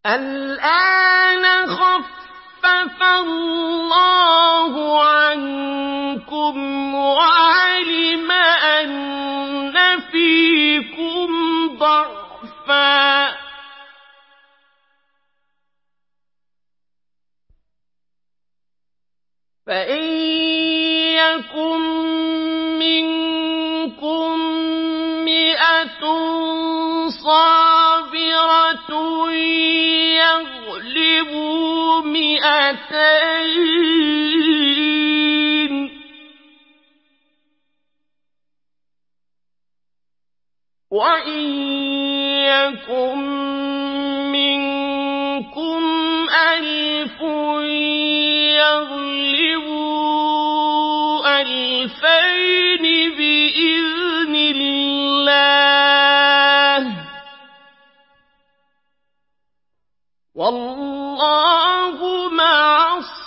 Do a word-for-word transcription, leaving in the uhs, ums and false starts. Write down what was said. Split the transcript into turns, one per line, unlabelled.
الْآنَ خَفَّفَ اللَّهُ عَنكُمْ وَعَلِمَ أَنَّ فِيكُمْ ضَعْفًا ۚ فَإِن يَكُن مِّنكُم مِّائَةٌ صَابِرَةٌ يَغْلِبُوا مِائَتَيْنِ ۚ وَإِن يَكُن مِّنكُمْ أَلْفٌ يَغْلِبُوا أَلْفَيْنِ بِإِذْنِ اللَّهِ ۗ وَاللَّهُ مَعَ الصَّابِرِينَ.